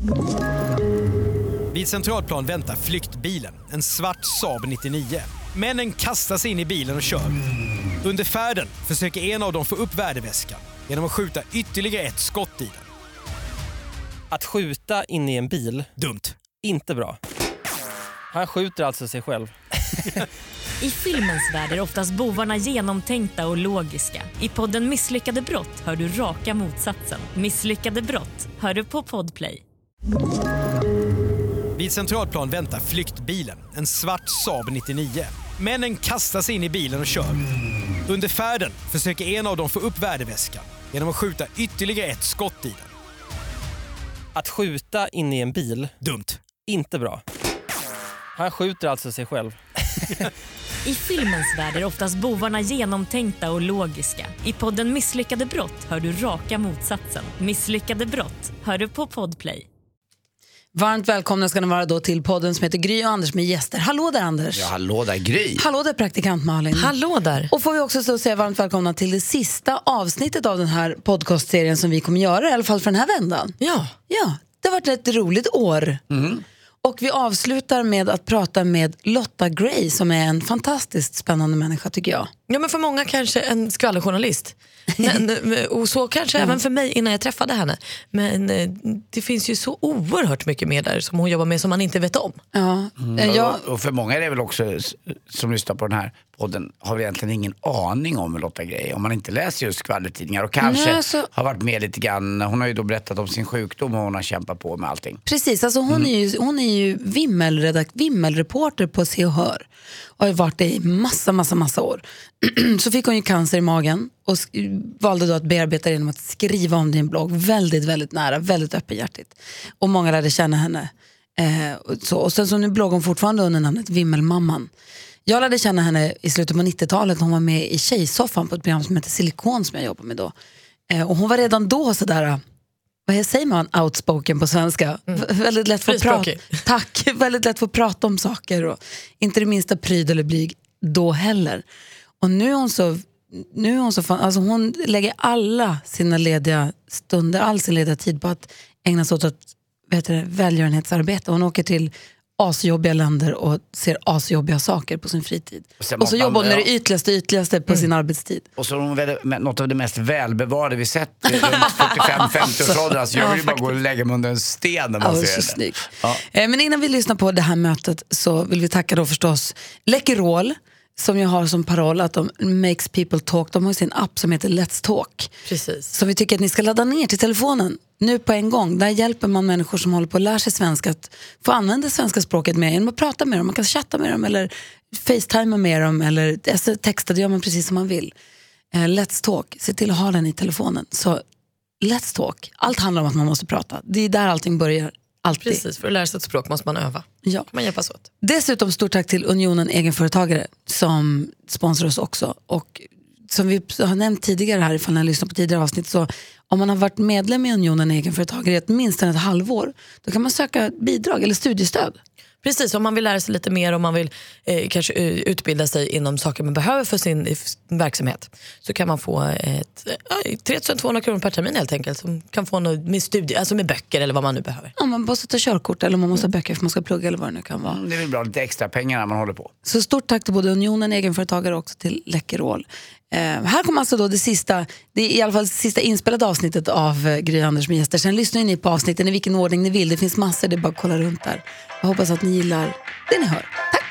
Vid Centralplan väntar flyktbilen, en svart Saab 99. Männen kastar sig in i bilen och kör. Under färden försöker en av dem få upp värdeväskan genom att skjuta ytterligare ett skott i den. Att skjuta in i en bil, Dumt. inte bra. Han skjuter alltså sig själv. I filmens värld är oftast bovarna genomtänkta och logiska. I podden Misslyckade brott hör du raka motsatsen. Misslyckade brott hör du på Podplay. Vid Centralplan väntar flyktbilen, en svart Saab 99. Männen kastar sig in i bilen och kör. Under färden försöker en av dem få upp värdeväskan genom att skjuta ytterligare ett skott i den. Att skjuta in i en bil, Dumt. inte bra. Han skjuter alltså sig själv. I filmens värld är oftast bovarna genomtänkta och logiska. I podden Misslyckade brott hör du raka motsatsen. Misslyckade brott hör du på Podplay. Varmt välkomna ska ni vara då till podden som heter Gry och Anders med gäster. Hallå där Anders. Ja, hallå där Gry. Hallå där praktikant Malin. Hallå där. Och får vi också så säga varmt välkomna till det sista avsnittet av den här podcastserien som vi kommer göra, i alla fall för den här vändan. Ja. Ja, det har varit ett roligt år. Och vi avslutar med att prata med Lotta Gray som är en fantastiskt spännande människa tycker jag. Ja, men för många kanske en skvallerjournalist. Och så kanske även för mig innan jag träffade henne. Men det finns ju så oerhört mycket mer där som hon jobbar med som man inte vet om. Ja. Och för många är det väl också som lyssnar på den här podden har vi egentligen ingen aning om Lotta Gray. Om man inte läser just skvallertidningar och kanske har varit med lite grann. Hon har ju då berättat om sin sjukdom och hon har kämpat på med allting. Precis, alltså hon är ju vimmelreporter på Se och Hör. Och har varit det i massa år. Så fick hon ju cancer i magen och valde då att bearbeta det genom att skriva om din blogg. Väldigt, väldigt nära, väldigt öppenhjärtigt. Och många lärde känna henne. Och sen så nu bloggar hon fortfarande under namnet Vimmelmamman. Jag lärde känna henne i slutet på 90-talet. Hon var med i Tjejsoffan på ett program som heter Silikon som jag jobbar med då. Och hon var redan då sådär... Vad säger man? Outspoken på svenska. Väldigt lätt för att prata. Tack. Väldigt lätt för att prata om saker och inte det minsta pryd eller blyg då heller. Och nu är hon så fan, alltså hon lägger alla sina lediga stunder, all sin lediga tid på att ägna sig åt välgörenhetsarbete. Hon åker till asjobbiga länder och ser asjobbiga saker på sin fritid. Och så jobbar hon med det ytligaste på sin arbetstid. Och så har hon något av det mest välbevarade vi sett runt 45-50 års ålder. Alltså jag vill ju bara gå och lägga mig under en sten när man ser det. Ja. Men innan vi lyssnar på det här mötet så vill vi tacka då förstås Läkerol som jag har som paroll att de makes people talk. De har sin app som heter Let's Talk. Precis. Som vi tycker att ni ska ladda ner till telefonen nu på en gång. Där hjälper man människor som håller på att lära sig svenska att få använda svenska språket med genom att prata med dem. Man kan chatta med dem eller facetima med dem eller texta, det gör man precis som man vill. Let's Talk, se till att ha den i telefonen. Så Let's Talk, allt handlar om att man måste prata. Det är där allting börjar. Alltid. Precis, för att lära sig ett språk måste man öva. Ja. Kan man hjälpas åt. Dessutom stort tack till Unionen Egenföretagare som sponsrar oss också. Och som vi har nämnt tidigare här, ifall ni har lyssnat på tidigare avsnitt, så om man har varit medlem i Unionen Egenföretagare i åtminstone ett halvår, då kan man söka bidrag eller studiestöd. Precis, om man vill lära sig lite mer, om man vill kanske utbilda sig inom saker man behöver för sin verksamhet, så kan man få 3 200 kronor per termin helt enkelt, som kan få något med studie, alltså med böcker eller vad man nu behöver. Om man måste ta körkort eller om man måste ha böcker för man ska plugga eller vad det nu kan vara. Det är väl bra, lite extra pengar när man håller på. Så stort tack till både Unionen Egenföretagare och också till Läkerol. Här kommer alltså då det är i alla fall det sista inspelade avsnittet av Gry Anders med gäster. Sen lyssnar ni på avsnitten i vilken ordning ni vill. Det finns massor, det är bara att kolla runt där. Jag hoppas att ni gillar det ni hör. Tack!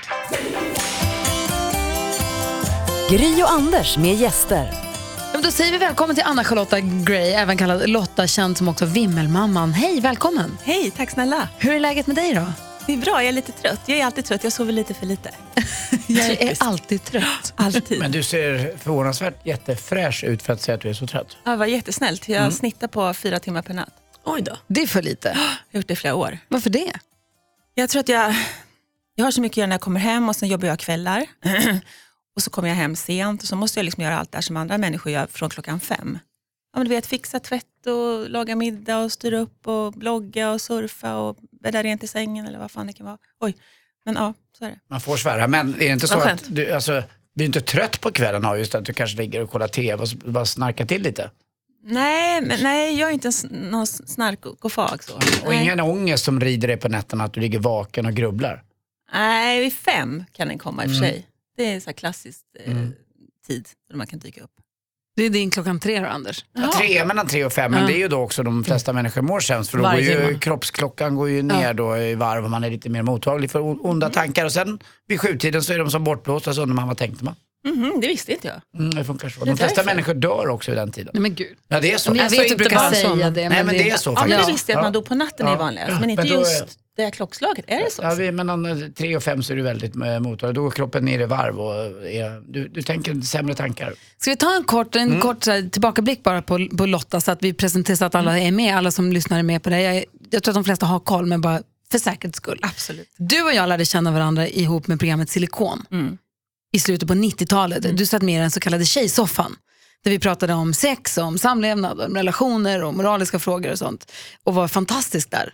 Gry och Anders med gäster. Men då säger vi välkommen till Anna-Charlotta Gray, även kallad Lotta, känd som också Vimmelmamman. Hej, välkommen! Hej, tack snälla. Hur är läget med dig då? Det är bra, jag är lite trött. Jag är alltid trött, jag sover lite för lite. Jag är alltid trött. Alltid. Men du ser förvånansvärt jättefräsch ut för att säga att du är så trött. Ja, det var jättesnällt. Jag snittar på 4 timmar per natt. Oj då. Det är för lite. Jag har gjort det i flera år. Varför det? Jag tror att jag har så mycket att göra när jag kommer hem och sen jobbar jag kvällar. Och så kommer jag hem sent och så måste jag liksom göra allt där som andra människor gör från 5:00. Ja, men du vet, fixa tvätt och laga middag och styra upp och blogga och surfa och bädda rent i sängen eller vad fan det kan vara. Oj, men ja, så är det. Man får svära, men är det inte så att du är inte trött på kvällen av just att du kanske ligger och kollar tv och bara snarkar till lite? Nej, jag är inte någon snarkofag så. Och ingen ångest som rider dig på nätterna att du ligger vaken och grubblar? Nej, vid 5 kan den komma i och för sig. Det är så här klassiskt tid då man kan dyka upp. Det är din klockan 3 då, Anders? Ja, 3 mellan 3 och 5, men det är ju då också de flesta människor mår sämst. För då går ju, kroppsklockan går ju ner då i varv och man är lite mer mottaglig för onda tankar. Och sen vid 7-tiden så är de som bortblåsta, så undrar man, vad tänkte man? Det visste inte jag. Det funkar så. De flesta människor dör också vid den tiden. Nej men gud. Ja, det är så. Jag vet att du brukar säga det. Nej, men det är så Ja, faktiskt. men det visste jag att man dog på natten är vanligast. Men inte just det här klockslaget. Är det så? Ja, mellan 3 och 5 så är du väldigt mottaglig. Då går kroppen ner i varv och du tänker sämre tankar. Ska vi ta en kort tillbakablick bara på Lotta, så att vi presenterar så att alla är med, alla som lyssnar är med på det. Jag tror att de flesta har koll, men bara för säkerhets skull. Absolut. Du och jag lärde känna varandra ihop med programmet Silikon i slutet på 90-talet. Du satt med i den så kallade tjejsoffan, där vi pratade om sex, om samlevnad, om relationer och moraliska frågor och sånt. Och var fantastiskt där.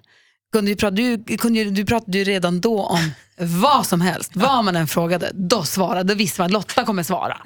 Du pratade ju redan då om vad som helst. Vad man än frågade, då svarade. Då visste man att Lotta kommer svara.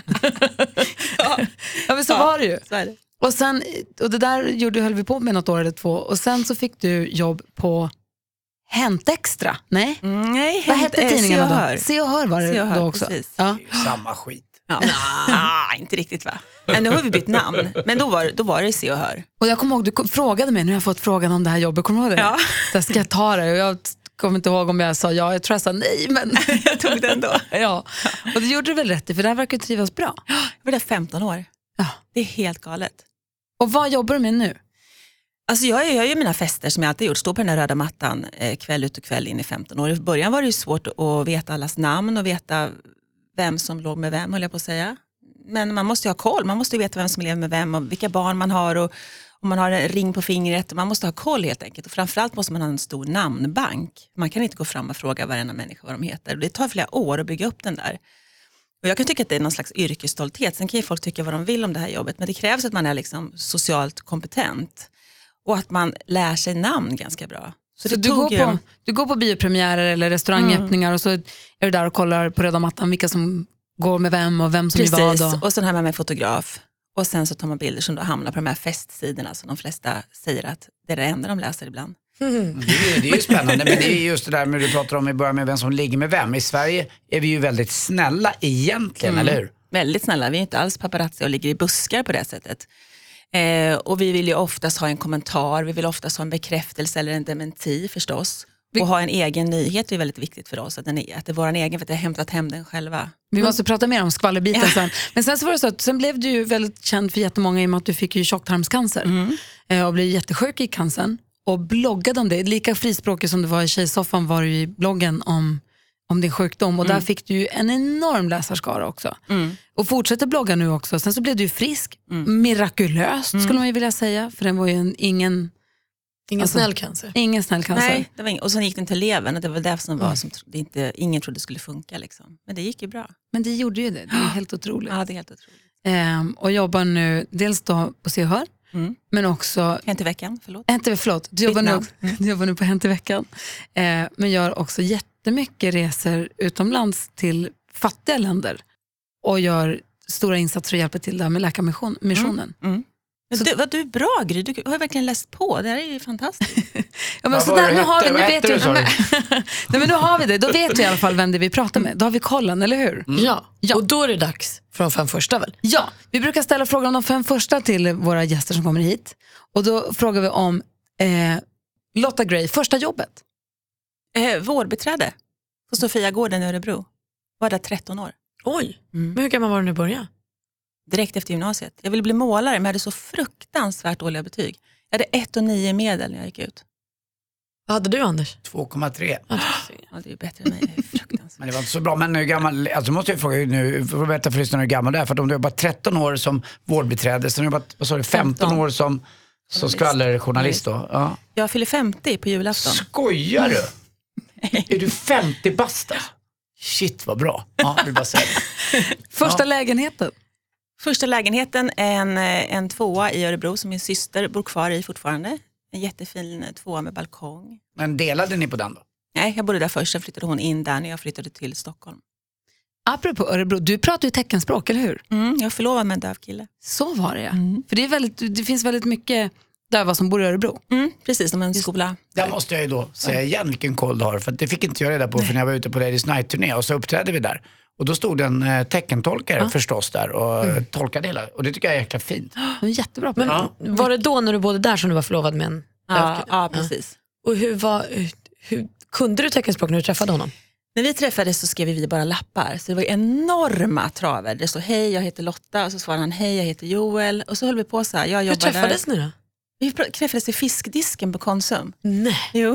Ja, men så var det ju. Så är det. Och det där höll vi på med något år eller 2. Och sen så fick du jobb på Hänt Extra. Nej, vad hette tidningen då? Se och Hör var det då också. Ja. Samma skit. Ja. Inte riktigt va? Men nu har vi bytt namn. Men då var det Se och Hör. Och jag kommer ihåg, du frågade mig, nu har jag fått frågan om det här jobbet. Kommer du ihåg det? Ja. Där ska jag ta det. Och jag kommer inte ihåg om jag sa ja. Jag tror jag sa nej, men jag tog den då. Ja. Och det gjorde du väl rätt i, för det här verkar trivas bra. Jag var där 15 år. Ja. Det är helt galet. Och vad jobbar du med nu? Alltså jag gör ju mina fester som jag alltid gjort. Stå på den där röda mattan kväll ut och kväll in i 15 år. I början var det ju svårt att veta allas namn och veta vem som låg med vem, höll jag på att säga. Men man måste ju ha koll. Man måste ju veta vem som lever med vem och vilka barn man har och om man har en ring på fingret. Man måste ha koll helt enkelt. Och framförallt måste man ha en stor namnbank. Man kan inte gå fram och fråga varenda människa vad de heter. Och det tar flera år att bygga upp den där. Och jag kan tycka att det är någon slags yrkesstolthet. Sen kan ju folk tycka vad de vill om det här jobbet. Men det krävs att man är liksom socialt kompetent. Och att man lär sig namn ganska bra. Så du går på biopremiärer eller restaurangöppningar och så är du där och kollar på röda mattan vilka som går med vem och vem som är vad. Precis, och sen har man med fotograf. Och sen så tar man bilder som då hamnar på de här festsidorna som de flesta säger att det är det enda de läser ibland. Det är ju spännande, men det är just det där med du pratar om i början med vem som ligger med vem. I Sverige är vi ju väldigt snälla egentligen, eller hur? Väldigt snälla, vi är inte alls paparazzi och ligger i buskar på det sättet. Och vi vill ju oftast ha en kommentar, vi vill oftast ha en bekräftelse eller en dementi förstås. Och ha en egen nyhet är väldigt viktigt för oss, att det är vår egen, för att jag har hämtat hem den själva. Vi måste prata mer om skvallerbiten sen. Men sen så var det så att sen blev du ju väldigt känd för jättemånga i och med att du fick ju tjocktarmscancer och blev jättesjuk i cancern och bloggade om det. Lika frispråkig som du var i tjejsoffan var du i bloggen om din sjukdom och där fick du ju en enorm läsarskara också. Och fortsätter blogga nu också. Sen så blev du ju frisk, mirakulöst skulle man ju vilja säga, för den var ju ingen snäll cancer. Ingen snäll cancer. Nej, det var och sen gick den till levern och det var det som var som ingen trodde skulle funka liksom. Men det gick ju bra. Men det gjorde ju det. Det är helt otroligt. Ja, det är helt otroligt. Och jobbar nu dels då på Se och Hör, men också Hänt i veckan, förlåt. Du jobbar nu på Hänt i veckan. Men gör också jättemycket resor utomlands till fattiga länder och gör stora insatser och hjälper till där med läkarmissionen. Du är bra, Gry. Du har verkligen läst på. Det här är ju fantastiskt. Ja, men så där, nu har vi, nu vet du. Nej, men då har vi det. Då vet vi i alla fall vem det vi pratar med. Då har vi kollen, eller hur? Ja, och då är det dags för de 5 första väl? Ja, vi brukar ställa frågor om de 5 första till våra gäster som kommer hit. Och då frågar vi om Lotta Gray, första jobbet. Vårdbiträde på Sofiagården i Örebro. Var där 13 år. Oj, men hur kan man vara när du började? Direkt efter gymnasiet. Jag ville bli målare men jag hade så fruktansvärt dåliga betyg. Jag hade 1,9 medel när jag gick ut. Vad hade du, Anders? 2,3. Ja, det är ju bättre än mig. Det är fruktansvärt. Men det var inte så bra. Men hur gammal, alltså måste jag fråga nu, för att berätta för lyssnarna hur gammal det är. För att om du har jobbat 13 år som vårdbiträde, sen har du jobbat 15 år som skvallerjournalist då. Ja. Jag fyller 50 på julafton. Skojar du? Är du 50 bast? Shit vad bra. Ja, vill bara säga det. Första lägenheten? Första lägenheten en 2:a i Örebro som min syster bor kvar i fortfarande. En jättefin 2:a med balkong. Men delade ni på den då? Nej, jag bodde där först. Sen flyttade hon in där när jag flyttade till Stockholm. Apropå Örebro, du pratar ju teckenspråk, eller hur? Jag förlovade med en döv kille. Så var det, ja. För det finns väldigt mycket döva som bor i Örebro. Precis, som en skola. Där måste jag ju då säga igen vilken koll du har. För det fick inte jag reda på för när jag var ute på Ladies Night-turné. Och så uppträdde vi där. Och då stod en teckentolkare förstås där och tolkade hela. Och det tycker jag är jäkla fint. Jättebra. Men var det då när du bodde där som du var förlovad med en? Ja, precis. Och hur kunde du teckenspråk när du träffade honom? När vi träffades så skrev vi bara lappar. Så det var enorma traver. Det stod hej, jag heter Lotta. Och så svarade han hej, jag heter Joel. Och så höll vi på så här. Jag jobbar hur träffades där. ni då? Vi träffades i fiskdisken på Konsum. Nej. Jo.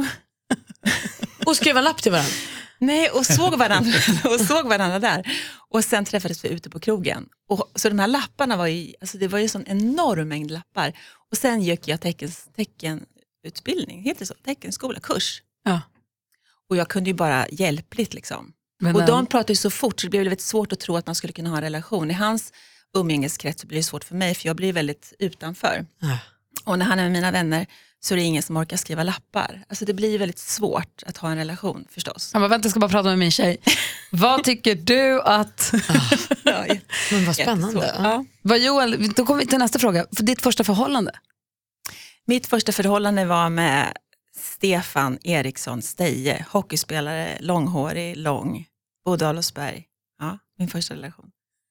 Och skrev en lapp till varandra? Nej, och såg varandra där. Och sen träffades vi ute på krogen. Och så de här lapparna var ju, alltså det var ju sån enorm mängd lappar. Och sen gick jag teckenutbildning, heter det så? Teckenskola, kurs. Ja. Och jag kunde ju bara hjälpligt liksom. Men, och de pratade ju så fort så det blev väldigt svårt att tro att man skulle kunna ha en relation. I hans umgängeskrets så blir det svårt för mig för jag blir väldigt utanför. Och när han är med mina vänner så är det ingen som orkar skriva lappar. Alltså det blir väldigt svårt att ha en relation förstås. Ja, men vänta, jag ska bara prata med min tjej. Vad tycker du att... Men vad spännande. Ja. Vad Joel, då kommer vi till nästa fråga. För ditt första förhållande? Mitt första förhållande var med Stefan Eriksson Steje. Hockeyspelare, långhårig, lång. Bodde Adolfsberg. Ja, min första relation.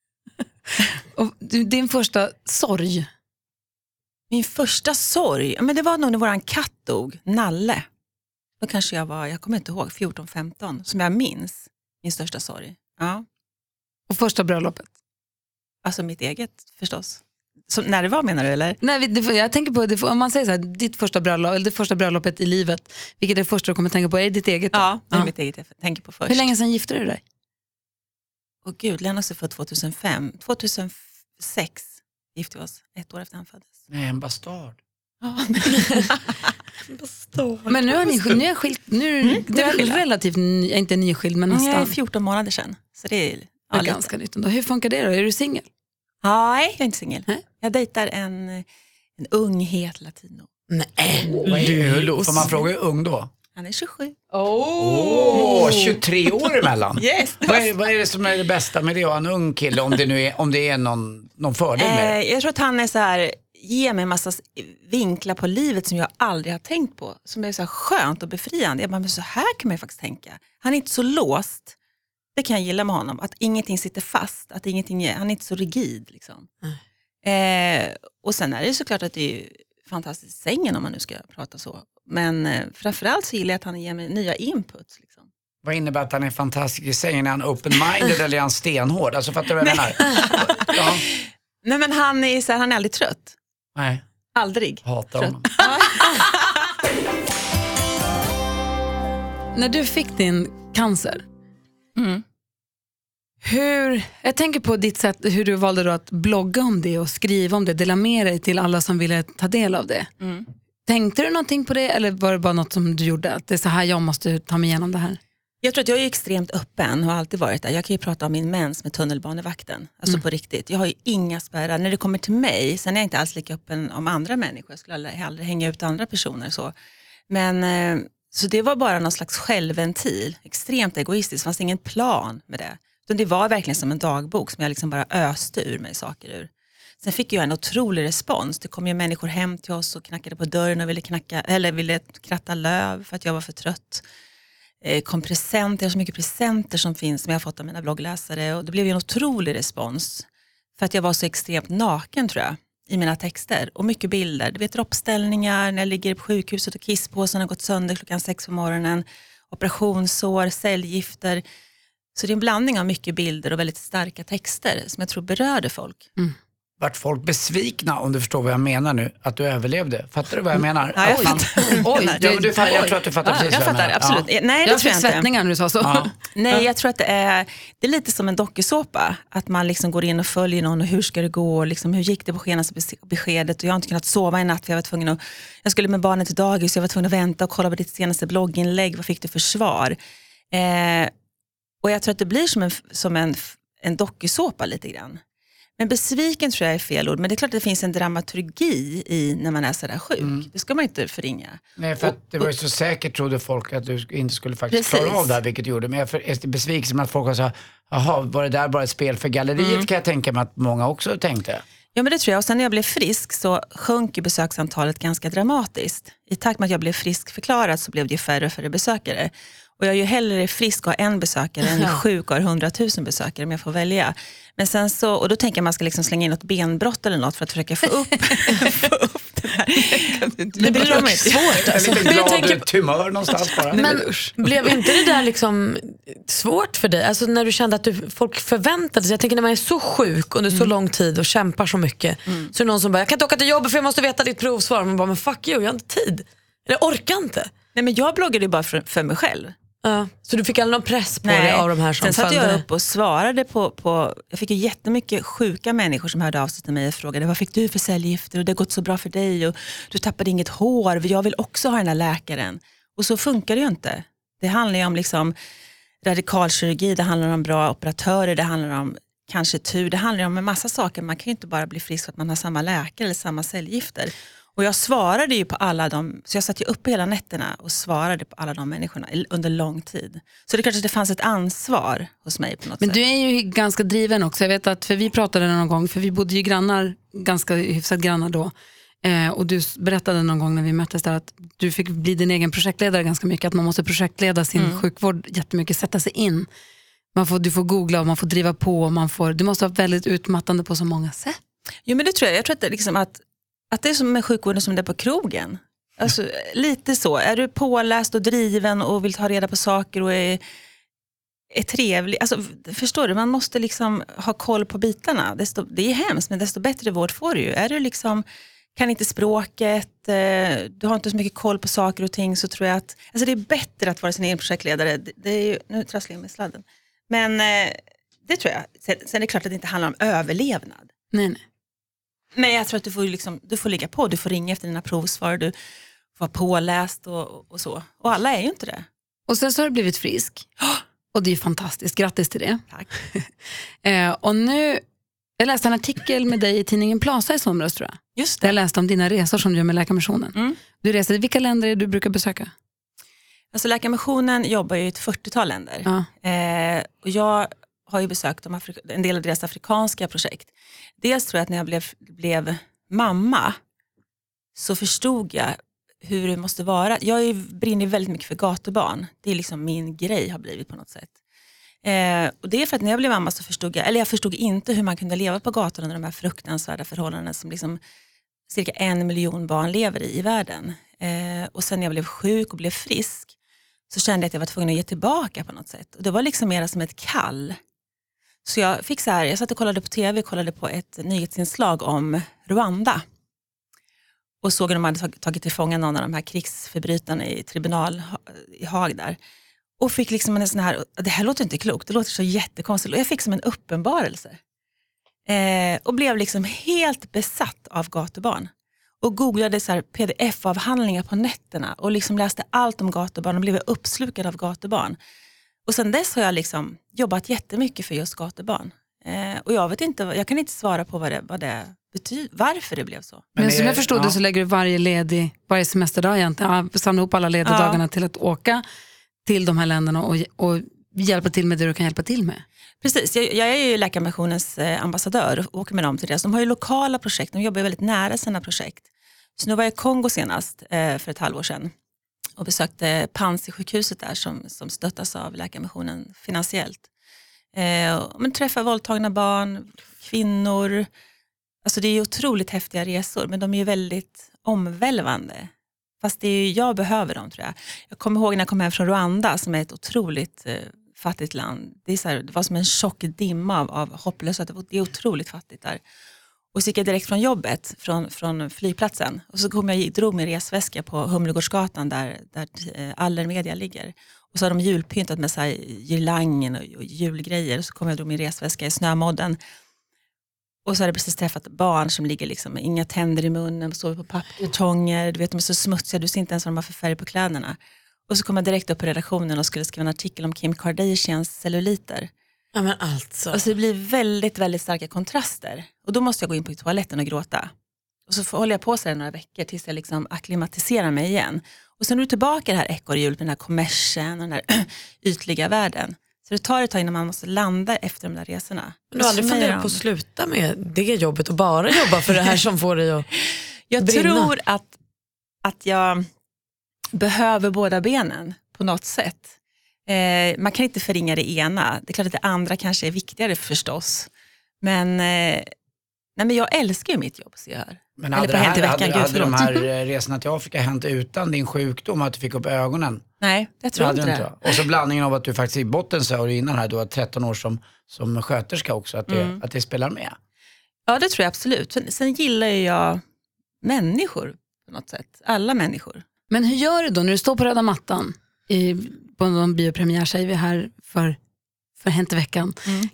Och din första sorg? Min första sorg? Men det var nog när våran katt dog, Nalle. Då kanske jag kommer inte ihåg, 14-15. Som jag minns, min största sorg. Ja. Och första bröllopet? Alltså mitt eget förstås. Så, när det var menar du eller? Nej, jag tänker på det, om man säger så här, ditt första bröllop eller det första bröllopet i livet, vilket är det första du kommer tänka på? Är det ditt eget? Ja, det är mitt eget jag tänker på först. Hur länge sedan gifte du dig? Åh gud, Lennart är född 2005. 2006 gifte vi oss, 1 år efter han föddes. Nej, en bastard. Ja. Men nu är ni skilt, det är relativt, inte nyskild men nästan. Jag är 14 månader sedan. Så det är ganska nytt ändå. Hur funkar det då? Är du singel? Nej, jag är inte singel. Jag dejtar en ung, het latino. Får man fråga hur ung då? Han är 27. 23 år emellan. Yes. Vad är det som är det bästa med det att ha en ung kille om det är någon fördel med det? Jag tror att han är så här, ger mig en massa vinklar på livet som jag aldrig har tänkt på. Som är så här skönt och befriande. Jag bara, men så här kan man ju faktiskt tänka. Han är inte så låst. Det kan jag gilla med honom. Att ingenting sitter fast. Att han är inte så rigid. Liksom. Och sen är det såklart att det är fantastiskt i sängen om man nu ska prata så. Men framförallt så gillar jag att han ger mig nya inputs. Liksom. Vad innebär att han är fantastisk i sängen? Är han open-minded eller är han stenhård? Alltså fattar du vad jag menar? Ja. Nej men han är aldrig trött. Nej. Aldrig. Hatar trött. honom. När du fick din cancer, jag tänker på ditt sätt, hur du valde då att blogga om det och skriva om det, dela med dig till alla som ville ta del av det. Tänkte du någonting på det eller var det bara något som du gjorde? Att det är så här jag måste ta mig igenom det här? Jag tror att jag är extremt öppen och har alltid varit där. Jag kan ju prata om min mens med tunnelbanevakten. Alltså på riktigt. Jag har ju inga spärrar. När det kommer till mig, sen är jag inte alls lika öppen om andra människor. Jag skulle aldrig hänga ut andra personer så. Men så det var bara någon slags självventil. Extremt egoistiskt. Det fanns ingen plan med det. Utan det var verkligen som en dagbok som jag liksom bara öste ur mig saker ur. Sen fick jag en otrolig respons. Det kom ju människor hem till oss och knackade på dörren och ville kratta löv för att jag var för trött. Kom presenter, jag har så mycket presenter som finns som jag har fått av mina bloggläsare. Och det blev ju en otrolig respons. För att jag var så extremt naken tror jag. I mina texter. Och mycket bilder. Du vet droppställningar när jag ligger på sjukhuset och kisspåsen har gått sönder 6:00 på morgonen. Operationssår, cellgifter. Så det är en blandning av mycket bilder och väldigt starka texter som jag tror berörde folk. Vart folk besvikna om du förstår vad jag menar nu, att du överlevde. Fattar du vad jag menar? Ja, jag fattar. Jag tror att du fattar precis jag vad fattar, menar. absolut. Ja. Nej, det tror jag inte. Svettningar när du sa så. Ja. Nej, jag tror att det är lite som en dokusåpa. Att man liksom går in och följer någon och hur ska det gå? Liksom, hur gick det på beskedet? Och jag har inte kunnat sova i natt för jag var tvungen att... Jag skulle med barnet till dagis, jag var tvungen att vänta och kolla på ditt senaste blogginlägg. Vad fick du för svar? Och jag tror att det blir som en dokusåpa lite grann. Men besviken tror jag är fel ord. Men det är klart att det finns en dramaturgi i när man är så där sjuk. Det ska man inte förringa. Nej, för att det var ju så säkert trodde folk att du inte skulle faktiskt klara av det här, vilket du gjorde. Men jag är besviken med att folk har sagt, jaha, var det där bara ett spel för galleriet, kan jag tänka mig att många också tänkte. Ja, men det tror jag. Och sen när jag blev frisk så sjönk ju besöksantalet ganska dramatiskt. I takt med att jag blev frisk förklarad så blev det färre och färre besökare. Och jag är ju hellre frisk och har en besökare än sjuk och har 100 000 besökare om jag får välja. Men sen så, och då tänker jag att man ska liksom slänga in något benbrott eller något för att försöka få upp, det här. Det blir nog svårt. Alltså. En liten glad tumör någonstans bara. Men blev inte det där liksom svårt för dig? Alltså när du kände att folk förväntade sig. Jag tänker när man är så sjuk under så lång tid och kämpar så mycket. Så är det någon som bara, jag kan inte åka till jobbet för jag måste veta ditt provsvar. Man bara, men fuck you, jag har inte tid. Eller jag orkar inte. Nej, men jag bloggade ju bara för mig själv. Så du fick aldrig någon press på dig av de här som sen satt jag upp och svarade på jag fick ju jättemycket sjuka människor som hörde av sig till mig och frågade, vad fick du för cellgifter och det har gått så bra för dig och du tappade inget hår, jag vill också ha den här läkaren. Och så funkar det ju inte. Det handlar ju om liksom radikalkirurgi, det handlar om bra operatörer, det handlar om kanske tur, det handlar om en massa saker. Man kan ju inte bara bli frisk för att man har samma läkare eller samma cellgifter. Och jag svarade ju på alla de, så jag satt ju uppe hela nätterna och svarade på alla de människorna under lång tid. Så det kanske det fanns ett ansvar hos mig på något sätt. Men du är ju ganska driven också. Jag vet att, för vi pratade någon gång, för vi bodde ju grannar, ganska hyfsat grannar då. Och du berättade någon gång när vi möttes där att du fick bli din egen projektledare ganska mycket. Att man måste projektleda sin sjukvård jättemycket, sätta sig in. Du får googla och man får driva på. Och du måste vara väldigt utmattande på så många sätt. Jo, men det tror jag. Jag tror att det liksom att det är som med sjukvården som det är på krogen. Alltså, lite så. Är du påläst och driven och vill ta reda på saker och är trevlig. Alltså, förstår du? Man måste liksom ha koll på bitarna. Det är hemskt, men desto bättre vård får du ju. Är du liksom, kan inte språket, du har inte så mycket koll på saker och ting, så tror jag att alltså det är bättre att vara sin egen projektledare. Det är ju, nu trasslar jag med sladden. Men det tror jag. Sen är det klart att det inte handlar om överlevnad. Nej. Men jag tror att du får ligga på, du får ringa efter dina provsvar, du får vara påläst och så. Och alla är ju inte det. Och sen så har du blivit frisk. Och det är ju fantastiskt, grattis till det. Tack. Och nu, jag läste en artikel med dig i tidningen Plaza i somras, tror jag. Just det. Jag läste om dina resor som du gör med Läkarmissionen. Du reser, vilka länder är du brukar besöka? Alltså Läkarmissionen jobbar ju i ett 40-tal länder. Och jag har ju besökt en del av deras afrikanska projekt. Dels tror jag att när jag blev mamma så förstod jag hur det måste vara. Jag brinner väldigt mycket för gatubarn. Det är liksom min grej har blivit på något sätt. Och det är för att när jag blev mamma så förstod jag förstod inte hur man kunde leva på gatan under de här fruktansvärda förhållandena som liksom cirka 1 miljon barn lever i världen. Och sen när jag blev sjuk och blev frisk så kände jag att jag var tvungen att ge tillbaka på något sätt. Och det var liksom mer som ett kall. Så jag fick jag satt och kollade på tv, kollade på ett nyhetsinslag om Rwanda. Och såg att de hade tagit till fånga någon av de här krigsförbrytarna i tribunal i Haag där. Och fick liksom en sån här, det här låter inte klokt, det låter så jättekonstigt. Och jag fick som en uppenbarelse. Och blev liksom helt besatt av gatubarn. Och googlade så här pdf-avhandlingar på nätterna. Och liksom läste allt om gatubarn och blev uppslukad av gatubarn. Och sen dess har jag liksom jobbat jättemycket för just gatubarn. Och jag kan inte svara på vad det betyder, varför det blev så. Men som jag förstod det så lägger du varje semesterdag egentligen, samla ihop alla lediga dagarna till att åka till de här länderna och hjälpa till med det du kan hjälpa till med. Precis, jag är ju Läkarmissionens ambassadör och åker med dem till det. Så de har ju lokala projekt, de jobbar väldigt nära sina projekt. Så nu var jag i Kongo senast för ett halvår sedan och besökte Panzi-sjukhuset där som stöttas av Läkarmissionen finansiellt. Men träffar våldtagna barn, kvinnor. Alltså det är ju otroligt häftiga resor, men de är ju väldigt omvälvande. Fast jag behöver dem, tror jag. Jag kommer ihåg när jag kom hem från Rwanda som är ett otroligt fattigt land. Det var som en tjock dimma av hopplöshet. Det är otroligt fattigt där. Och så gick jag direkt från jobbet, från flygplatsen. Och så drog min resväska på Humlegårdsgatan där Allermedia ligger. Och så har de julpyntat med så här girlangen och julgrejer. Och så kom jag och drog min resväska i snömodden. Och så hade jag precis träffat barn som ligger liksom med inga tänder i munnen, sover på pappertonger. Du vet, de är så smutsiga, du ser inte ens vad de har för färg på kläderna. Och så kom jag direkt upp på redaktionen och skulle skriva en artikel om Kim Kardashians celluliter. Ja, men alltså. Och så det blir väldigt, väldigt starka kontraster. Och då måste jag gå in på toaletten och gråta. Och så håller jag på så några veckor tills jag liksom akklimatiserar mig igen. Och sen är du tillbaka i det här ekorrhjulet med den här kommersen och den här ytliga världen. Så det tar ett tag innan man måste landa efter de där resorna. Men du har aldrig funderat på att sluta med det jobbet och bara jobba för det här som får dig att Jag brinna? tror att jag behöver båda benen på något sätt. Man kan inte förringa det ena. Det är klart att det andra kanske är viktigare förstås. Men, men jag älskar ju mitt jobb, så jag hör. Men hade de här resorna till Afrika hänt utan din sjukdom, att du fick upp ögonen? Nej, jag tror inte det. Och så blandningen av att du faktiskt i botten sa innan här, du har 13 år som sköterska också, att det spelar med. Ja, det tror jag absolut. Sen gillar jag människor på något sätt. Alla människor. Men hur gör du då när du står på röda mattan på någon biopremiär, säger vi här för Hänt i veckan.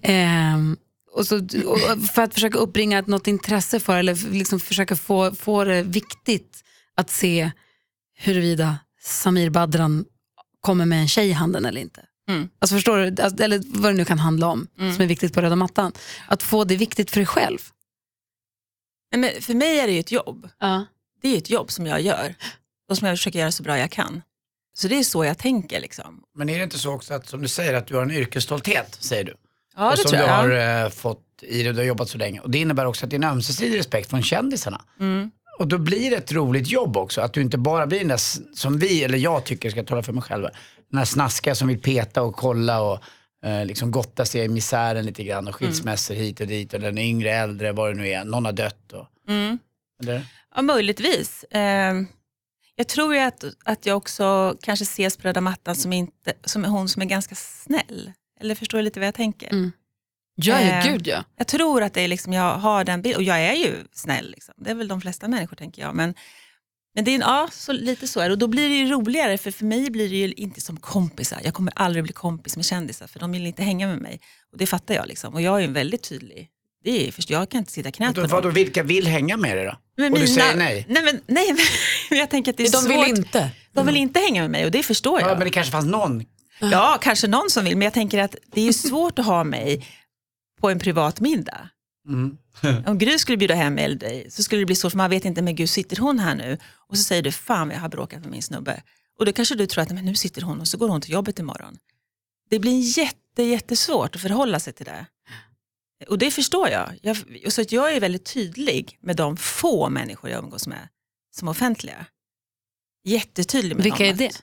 Och för att försöka uppbringa något intresse för, eller liksom försöka få det viktigt att se huruvida Samir Badran kommer med en tjej i handen eller inte. Alltså förstår du, eller vad det nu kan handla om som är viktigt på röda mattan. Att få det viktigt för dig själv. Men för mig är det ju ett jobb. Det är ett jobb som jag gör. Och som jag försöker göra så bra jag kan. Så det är så jag tänker liksom. Men är det inte så också att, som du säger, att du har en yrkesstolthet, säger du? Ja, och det som tror jag. du har fått i det, du har jobbat så länge. Och det innebär också att det är en ömsesidig respekt från kändisarna. Och då blir det ett roligt jobb också. Att du inte bara blir den där, som vi, eller jag tycker, ska tala för mig själv, den här snaska som vill peta och kolla och liksom gotta sig i misären lite grann och skilsmässor hit och dit och den yngre, äldre, vad det nu är, någon har dött och, eller? Ja, möjligtvis. Jag tror ju att jag också kanske ses på röda mattan som hon som är ganska snäll. Eller förstår du lite vad jag tänker? Gud ja. Jag tror att det är liksom, jag har den bilden, och jag är ju snäll liksom. Det är väl de flesta människor, tänker jag. Men det är så lite så är det. Och då blir det ju roligare, för mig blir det ju inte som kompisar. Jag kommer aldrig bli kompis med kändisar, för de vill inte hänga med mig. Och det fattar jag liksom. Och jag är ju väldigt tydlig. Det är, först jag kan inte sitta knät på dem. Vilka vill hänga med dig då? Men och du säger nej? Nej, men jag tänker att det är de svårt. Vill inte. De vill inte hänga med mig, och det förstår jag. Ja, men det kanske fanns någon. Ja, kanske någon som vill. Men jag tänker att det är svårt att ha mig på en privat middag. Om Gry skulle bjuda hem med dig, så skulle det bli så, för man vet inte, men Gud, sitter hon här nu? Och så säger du, fan jag har bråkat med min snubbe. Och då kanske du tror att men nu sitter hon och så går hon till jobbet imorgon. Det blir jättesvårt att förhålla sig till det. Och det förstår jag. Så att jag är väldigt tydlig med de få människor jag umgås med som offentliga. Jättetydlig med vilka dem. Vilka är det?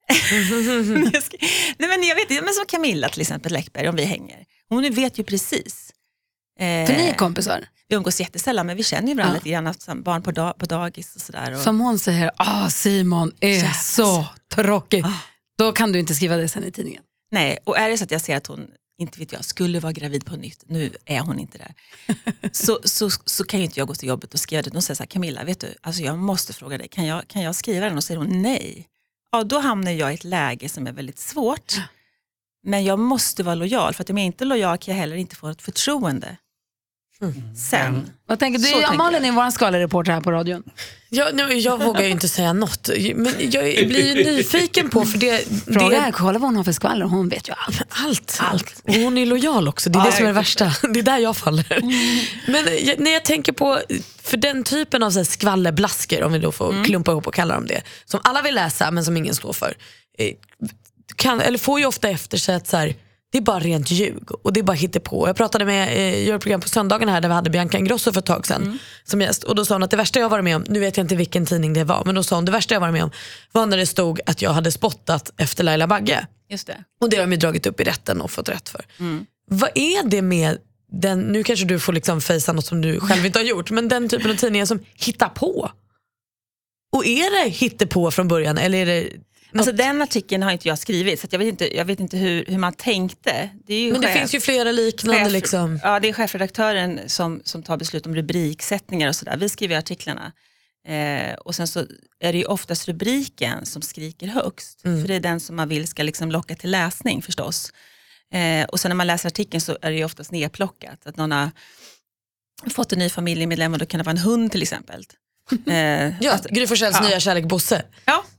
Nej, men jag vet inte, men som Camilla till exempel Läckberg, om vi hänger. Hon vet ju precis. För ni är kompisar? Vi umgås jättesällan, men vi känner ju varandra lite grann, som barn på dagis och sådär. Som hon säger, Simon är så tråkig. Då kan du inte skriva det sen i tidningen. Nej, och är det så att jag ser att hon, inte vet jag, skulle vara gravid på nytt, nu är hon inte där. så kan ju inte jag gå till jobbet och skriva det. De säger så här, Camilla, vet du, alltså jag måste fråga dig, kan jag skriva den? Och säger hon nej. Ja, då hamnar jag i ett läge som är väldigt svårt. Men jag måste vara lojal, för att om jag inte är lojal kan jag heller inte få ett förtroende. Sen. Vad tänker du? Malin är vår skvallerreporter här på radion. Jag vågar ju inte säga något. Men jag blir ju nyfiken på, för det... Kolla vad hon har för skvaller, hon vet ju allt. Och hon är lojal också, det är det som är det värsta. Det är där jag faller. Men när jag tänker på, för den typen av så här skvallerblasker, om vi då får klumpa ihop och kalla dem det, som alla vill läsa men som ingen står för, eller får ju ofta efter sig att så här, det är bara rent ljug och det är bara hittepå. Jag pratade med gör ett program på söndagen här där vi hade Bianca Ingrosso för ett tag sedan som gäst, och då sa hon att det värsta jag var med om, nu vet jag inte vilken tidning det var, men då sa hon det värsta jag var med om var när det stod att jag hade spottat efter Laila Bagge. Just det. Och det har de ju dragit upp i rätten och fått rätt för. Vad är det med den, nu kanske du får liksom fejsa något som du själv inte har gjort, men den typen av tidningar som hittar på? Och är det hittepå från början, eller är det... Alltså den artikeln har inte jag skrivit, så att jag vet inte hur man tänkte. Det är ju men det finns ju flera liknande liksom. Ja, det är chefredaktören som tar beslut om rubriksättningar och sådär. Vi skriver artiklarna. Och sen så är det ju oftast rubriken som skriker högst. För det är den som man vill ska liksom locka till läsning förstås. Och sen när man läser artikeln så är det ju oftast nedplockat. Att någon har fått en ny familjemedlem, och då kan det vara en hund till exempel. Gry Forssells nya kärlek Bosse. Ja,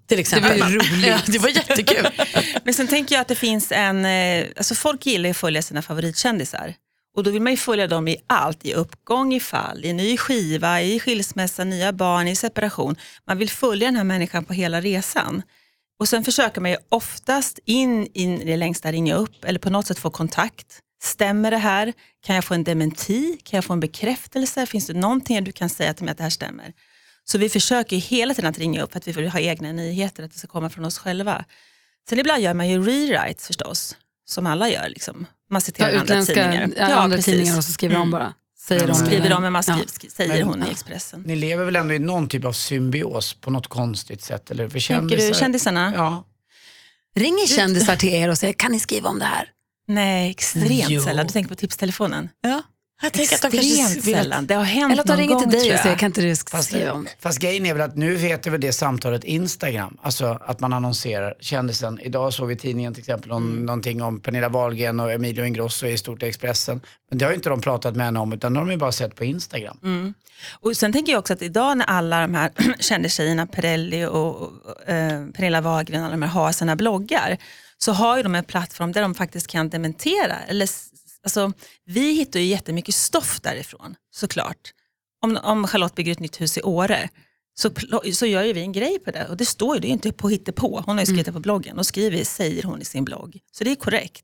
till exempel. Det var ju roligt. Ja, det var jättekul. Men sen tänker jag att det finns alltså folk gillar att följa sina favoritkändisar. Och då vill man ju följa dem i allt, i uppgång, i fall, i ny skiva, i skilsmässa, nya barn, i separation. Man vill följa den här människan på hela resan. Och sen försöker man ju oftast in det längsta ringa upp eller på något sätt få kontakt. Stämmer det här? Kan jag få en dementi? Kan jag få en bekräftelse? Finns det någonting du kan säga till mig att det här stämmer? Så vi försöker hela tiden att ringa upp för att vi vill ha egna nyheter, att det ska komma från oss själva. Sen ibland gör man ju rewrites förstås, som alla gör liksom. Man citerar andra tidningar. Andra tidningar och så skriver de bara. Skriver de, men man säger hon i Expressen. Ni lever väl ändå i någon typ av symbios på något konstigt sätt? Eller för tänker du kändisarna? Ja. Ringer kändisar till er och säger, kan ni skriva om det här? Nej, extremt sällan. Du tänker på tipstelefonen? Ja. Jag tänker att de extremt sällan. Det har hänt eller att de ringer gång, till dig och säger, kan inte du skriva om det? Fast grejen är väl att nu heter väl det samtalet Instagram. Alltså att man annonserar kändisen. Idag såg vi i tidningen till exempel om någonting om Pernilla Wahlgren och Emilio Ingrosso i stort Expressen. Men det har ju inte de pratat med henne om, utan de har ju bara sett på Instagram. Mm. Och sen tänker jag också att idag när alla de här kända tjejerna, Perrelli och Pernilla Wahlgren, alla de här har sina bloggar, så har ju de en plattform där de faktiskt kan dementera. Eller, alltså, vi hittar ju jättemycket stoff därifrån, såklart. Om Charlotte bygger ett nytt hus i Åre, så gör ju vi en grej på det. Och det står ju, det är inte på hittepå. Hon har ju skrivit det på bloggen och säger hon i sin blogg. Så det är korrekt.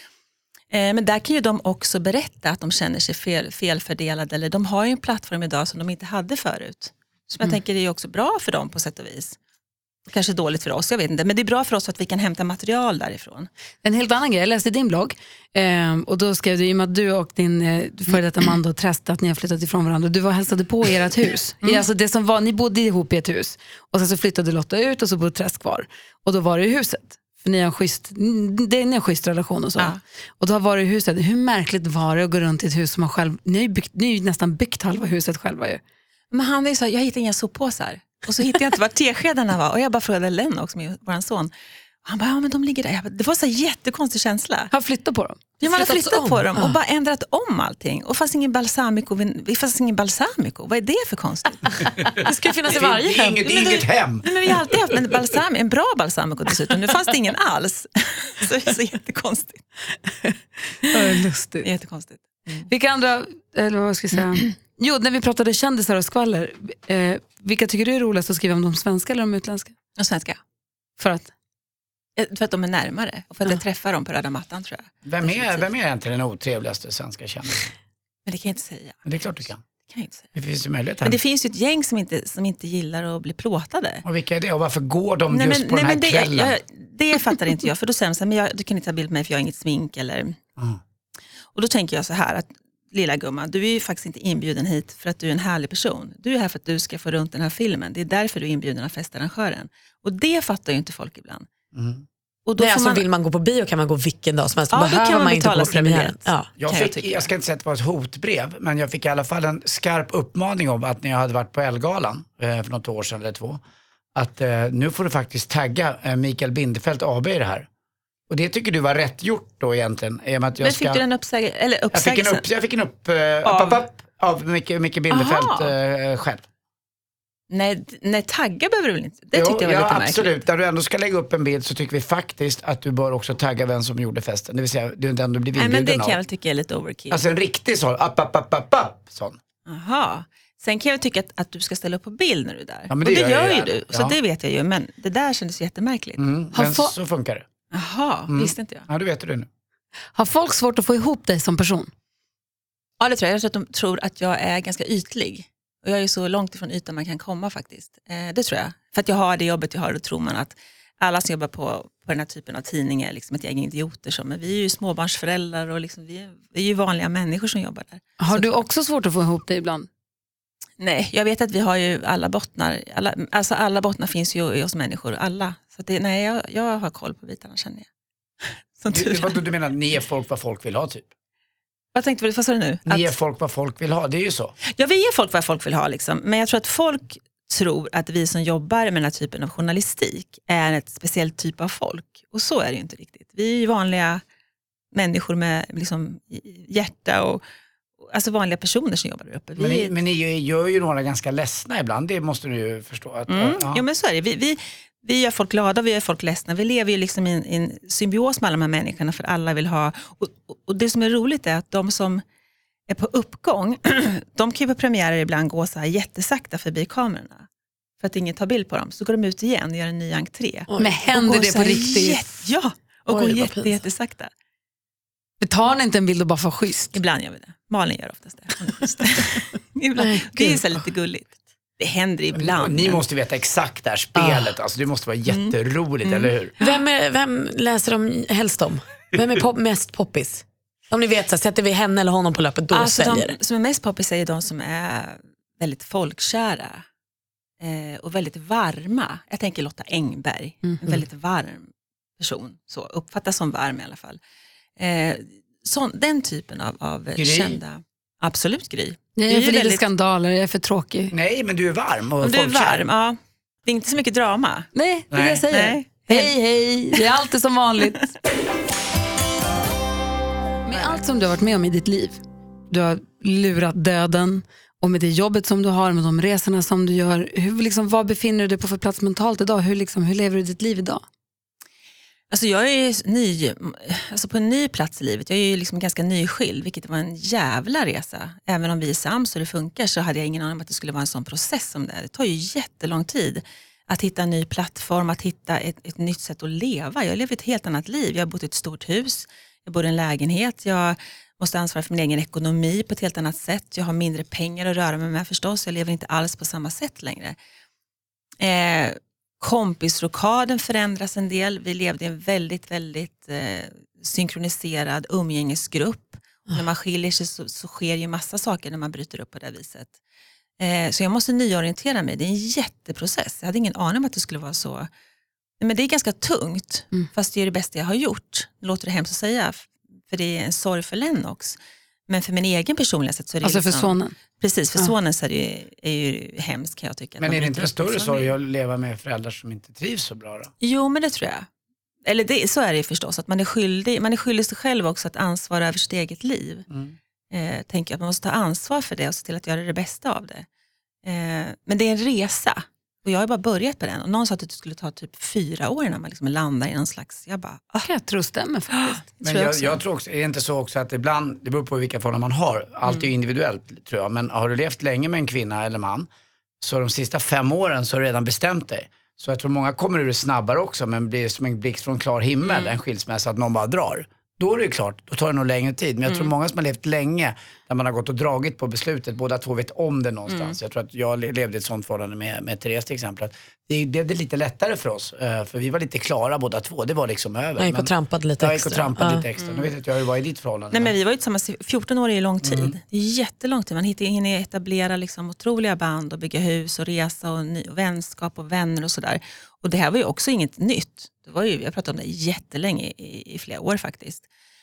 Men där kan ju de också berätta att de känner sig felfördelade. Eller de har ju en plattform idag som de inte hade förut. Så jag tänker det är också bra för dem på sätt och vis. Kanske dåligt för oss, jag vet inte. Men det är bra för oss för att vi kan hämta material därifrån. En helt annan grej, jag läste din blogg. Och då skrev du, i och med att du och din före detta man då träst att ni har flyttat ifrån varandra. Du var hälsade på ert hus. Alltså det som var, ni bodde ihop i ett hus. Och sen så flyttade Lotta ut och så bodde Träsk kvar. Och då var det i huset. För ni har en schysst relation och så. Ja. Och då har varit i huset. Hur märkligt var det att gå runt i ett hus som man själv... Ni har ju nästan byggt halva huset själva ju. Men han är så, jag hittade inga soppåsar. Och så hittade jag inte var teskedarna var. Och jag bara frågade Len också, med vår son. Och han bara, ja men de ligger där. Bara, det var så jättekonstig känsla. Har flyttat på dem? Ja, man har flyttat på dem och bara ändrat om allting. Och fanns ingen balsamico. Vad är det för konstigt? Det ska finnas i varje hem. Det är inget hem. Men vi har alltid haft en bra balsamico dessutom. Nu fanns det ingen alls. Så det är så jättekonstigt. Lustigt. Jättekonstigt. Vilka andra, eller vad ska jag säga? Jo, när vi pratade kändisar och skvaller. Vilka tycker du är roligast att skriva om, de svenska eller de utländska? De svenska. För att de är närmare. Och för att jag träffar dem på röda mattan, tror jag. Vem är egentligen den otrevligaste svenska kändisen? Men det kan jag inte säga. Men det är klart du kan. Det kan jag inte säga. Det finns ju möjlighet här. Men det finns ju ett gäng som inte gillar att bli plåtade. Och vilka är det? Och varför går de just på den här kvällen? Det fattar inte jag. För då säger de så här, men du kan inte ta bild på mig för jag har inget smink. Eller... Och då tänker jag så här, att lilla gumman, du är ju faktiskt inte inbjuden hit för att du är en härlig person. Du är här för att du ska få runt den här filmen. Det är därför du är inbjuden av festarrangören. Och det fattar ju inte folk ibland. Och då nej, alltså vill man gå på bio kan man gå vilken dag som helst. Ja, då kan man betala sin biljett. Ja, jag ska inte säga att det var ett hotbrev, men jag fick i alla fall en skarp uppmaning om att när jag hade varit på Elgalan för något år sedan eller 2, att nu får du faktiskt tagga Mikael Bindefeld AB i det här. Och det tycker du var rätt gjort då egentligen. Att jag fick du den uppsägelsen? Jag fick en upp av Mikael Bindefeld själv. Nej, tagga behöver du väl inte? Det tyckte jag var lite märkligt. Absolut. När du ändå ska lägga upp en bild så tycker vi faktiskt att du bör också tagga vem som gjorde festen. Det vill säga, du ändå blir inbjuden. Nej, men det kan jag väl tycka är lite overkill. Alltså en riktig sån, sån. Aha. Sen kan jag tycka att du ska ställa upp på bild när du är där. Ja, men och det gör ju jag. du, så det vet jag ju. Men det där kändes jättemärkligt. Men så funkar det. Jaha, visste inte jag. Ja, du vet det nu. Har folk svårt att få ihop dig som person? Ja, det tror jag. Jag tror att de tror att jag är ganska ytlig. Och jag är så långt ifrån ytan man kan komma faktiskt. Det tror jag. För att jag har det jobbet jag har, då tror man att alla som jobbar på den här typen av tidningar är liksom ett gäng idioter. Men vi är ju småbarnsföräldrar och liksom, vi är ju vanliga människor som jobbar där. Har du också svårt att få ihop dig ibland? Nej, jag vet att vi har ju alla bottnar. Alla bottnar finns ju i oss människor. Alla. Så att jag har koll på bitarna, känner jag. Du menar att ni är folk vad folk vill ha typ? Vad sa du nu? Ni är folk vad folk vill ha, det är ju så. Ja, vi är folk vad folk vill ha liksom. Men jag tror att folk tror att vi som jobbar med den här typen av journalistik är ett speciellt typ av folk. Och så är det ju inte riktigt. Vi är ju vanliga människor med liksom hjärta och alltså vanliga personer som jobbar där uppe. Men ni gör ju några ganska ledsna ibland, det måste du ju förstå. Att, Jo, men så är det. vi gör folk glada, vi gör folk ledsna. Vi lever ju liksom i en symbios med alla de här människorna för alla vill ha. Och det som är roligt är att de som är på uppgång, de kan ju på premiärer ibland gå så här jättesakta förbi kamerorna. För att ingen tar bild på dem. Så går de ut igen och gör en ny entré. Men händer det på riktigt? Ja, och går jättesakta. Vi tar inte en bild och bara får schysst. Ibland gör vi det. Malin gör oftast det. Ibland. Det är så lite gulligt. Det händer ibland. Ni måste veta exakt det här spelet. Alltså, det måste vara jätteroligt, eller hur? Vem läser de helst om? Vem är mest poppis? Om ni vet, så sätter vi henne eller honom på löpet, då alltså, säljer det. De som är mest poppis är de som är väldigt folkkära. Och väldigt varma. Jag tänker Lotta Engberg. En väldigt varm person. Så uppfattas som varm i alla fall. Den typen av kända. Absolut Gry. Jag är för lite skandaler, jag är för tråkig. Nej, men du är varm och du är varm, ja. Det är inte så mycket drama. Nej, det är det jag säger. Nej. Hej, det är alltid som vanligt. Med allt som du har varit med om i ditt liv. Du har lurat döden. Och med det jobbet som du har, med de resorna som du gör. Vad befinner du dig på för plats mentalt idag? Hur lever du ditt liv idag? Alltså jag är ny, på en ny plats i livet. Jag är ju liksom ganska nyskild, vilket var en jävla resa. Även om vi är sams och det funkar, så hade jag ingen aning om att det skulle vara en sån process som det är. Det tar ju jättelång tid att hitta en ny plattform, att hitta ett nytt sätt att leva. Jag lever ett helt annat liv. Jag har bott i ett stort hus, jag bor i en lägenhet, jag måste ansvara för min egen ekonomi på ett helt annat sätt. Jag har mindre pengar att röra mig med förstås. Jag lever inte alls på samma sätt längre. Kompisrokaden förändras en del. Vi levde i en väldigt, väldigt synkroniserad umgängesgrupp. Och när man skiljer sig så sker ju massa saker när man bryter upp på det viset. Så jag måste nyorientera mig. Det är en jätteprocess. Jag hade ingen aning om att det skulle vara så. Men det är ganska tungt. Fast det är det bästa jag har gjort. Det låter det hemskt att säga. För det är en sorg för Lennox. Men för min egen personlighet så är det alltså för sonen? Precis, för sonen så är ju hemskt, kan jag tycka. Men är det inte en större sorg att leva med föräldrar som inte trivs så bra då? Jo, men det tror jag. Eller så är det förstås. Att man är skyldig sig själv också att ansvara över sitt eget liv. Tänker att man måste ta ansvar för det och se till att göra det bästa av det. Men det är en resa. Och jag har bara börjat på den. Och någon sa att det skulle ta typ 4 år innan man liksom landar i någon slags... Jag tror stämmer faktiskt. Men jag tror också, är det inte så också att ibland, det beror på vilka förhållanden man har. Allt är ju individuellt, tror jag. Men har du levt länge med en kvinna eller man, så de sista 5 åren så har du redan bestämt dig. Så jag tror många kommer ur det snabbare också, men blir som en blixt från klar himmel, en skilsmässa, att någon bara drar. Då är det klart, då tar det nog längre tid. Men jag tror många som har levt länge, där man har gått och dragit på beslutet, båda två vet om det någonstans. Jag tror att jag levde ett sånt förhållande med Therese till exempel. Det blev lite lättare för oss, för vi var lite klara båda två. Det var liksom över. Jag gick och trampade lite extra. Nu vet inte jag hur det var i ditt förhållande. Nej, men vi var ju tillsammans 14 år, är lång tid. Det är jättelång tid. Man hinner etablera liksom otroliga band och bygga hus och resa och vänskap och vänner och sådär. Och det här var ju också inget nytt. Det var ju, jag pratade om det jättelänge, i flera år faktiskt.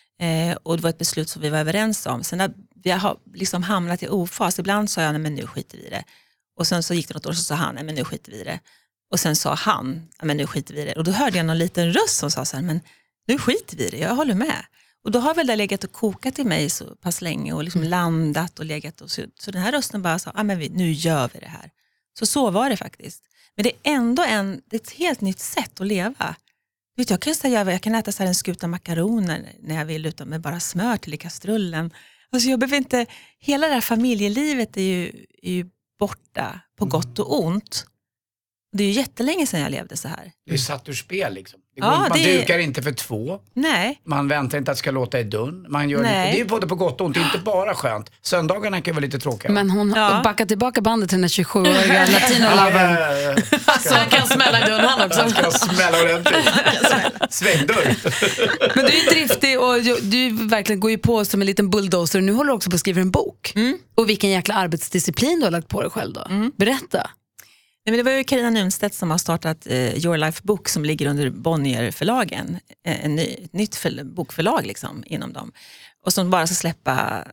Och det var ett beslut som vi var överens om. Sen när vi har liksom hamnat i ofas, ibland sa jag, nej men nu skiter vi i det. Och sen så gick det något år och så sa han, nej men nu skiter vi i det. Och sen sa han, nej men nu skiter vi i det. Och då hörde jag någon liten röst som sa så här, men nu skiter vi i det, jag håller med. Och då har väl det legat och kokat i mig så pass länge och liksom landat och legat. Och så den här rösten bara sa, men nu gör vi det här. Så var det faktiskt. Men det är ändå det är ett helt nytt sätt att leva. Vet jag kan säga, jag kan äta så här en skuta makaroner när jag vill, utan med bara smör till i kastrullen. Alltså jag behöver inte, hela det här familjelivet är ju borta på gott och ont. Det är ju jättelänge sedan jag levde så här. Det är satt ur spel liksom. Man dukar inte för 2. Nej. Man väntar inte att det ska låta i dörren. Man gör det är ju både på gott och ont, inte bara skönt. Söndagarna kan ju vara lite tråkiga. Men hon backar tillbaka bandet till den 27-åriga latino-loven. Så han kan smälla i dörren han också. Han ska smälla ordentligt. Svängdörr. Men du är driftig och du verkligen går ju på som en liten bulldozer. Nu håller du också på att skriva en bok. Och vilken jäkla arbetsdisciplin du har lagt på dig själv då. Berätta. Nej, men det var ju Carina Nunstedt som har startat Your Life Book, som ligger under Bonnier-förlagen. Ett nytt bokförlag liksom, inom dem. Och som bara ska släppa